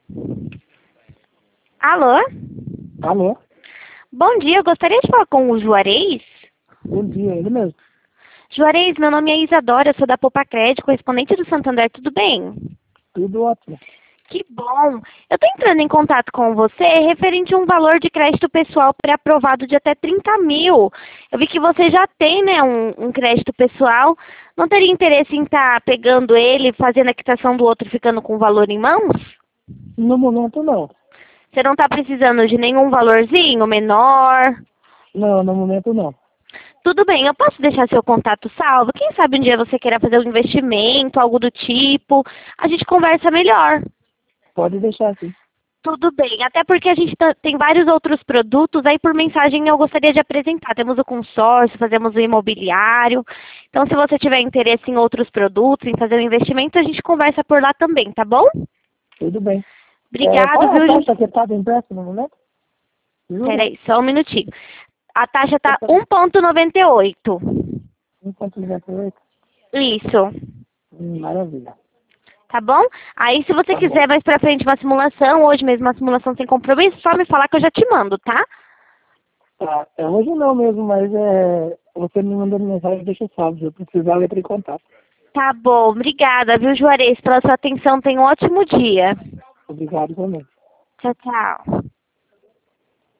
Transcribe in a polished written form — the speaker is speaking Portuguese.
Alô? Alô? Bom dia, eu gostaria de falar com o Juarez. Bom dia, ele mesmo. Juarez, meu nome é Isadora, eu sou da Poupa Crédito, correspondente do Santander, tudo bem? Tudo ótimo. Que bom! Eu estou entrando em contato com você referente a um valor de crédito pessoal pré-aprovado de até 30 mil. Eu vi que você já tem, né, um crédito pessoal. Não teria interesse em estar pegando ele, fazendo a quitação do outro, ficando com o valor em mãos? No momento, não. Você não está precisando de nenhum valorzinho menor? Não, no momento, não. Tudo bem, eu posso deixar seu contato salvo? Quem sabe um dia você queira fazer um investimento, algo do tipo, a gente conversa melhor. Pode deixar assim. Tudo bem, até porque a gente tem vários outros produtos, aí por mensagem eu gostaria de apresentar. Temos o consórcio, fazemos o imobiliário. Então, se você tiver interesse em outros produtos, em fazer um investimento, a gente conversa por lá também, tá bom? Tudo bem. Obrigado, Qual é a viu, Ju? taxa que está de empréstimo no momento? Juro? Peraí, só um minutinho. A taxa tá 1,98. 1,98? Isso. Maravilha. Tá bom? Aí, se você Tá bom. quiser mais pra frente uma simulação, hoje mesmo uma simulação sem compromisso, só me falar que eu já te mando, tá? Tá. Hoje não mesmo, mas você me mandando mensagem, deixa salvo. Se eu precisar, eu entro em contato. Tá bom. Obrigada, viu, Juarez, pela sua atenção. Tenha um ótimo dia. Obrigado também. Tchau, tchau.